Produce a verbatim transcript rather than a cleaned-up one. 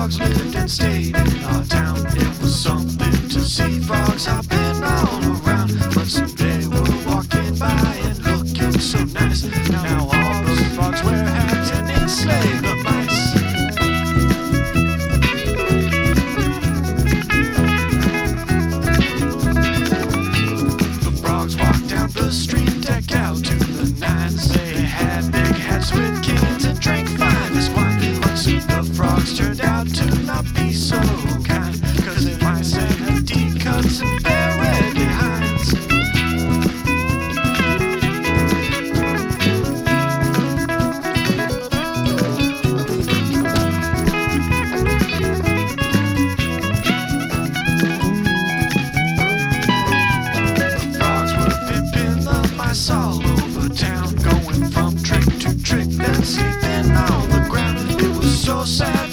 frogs lived and stayed in our town. It was something to see frogs hopping all around. But someday we're walking by and looking so nice. Now all the frogs wear hats and enslave the mice. The frogs walked down the street, decked out to the nines. They had big hats with canes and drank finest wine. But soon the frogs turned out to not be so kind, 'cause they mice and have deep cuts and bare red behinds. The frogs were pimping the mice all over town, going from trick to trick, then sleeping on the ground. It was so sad.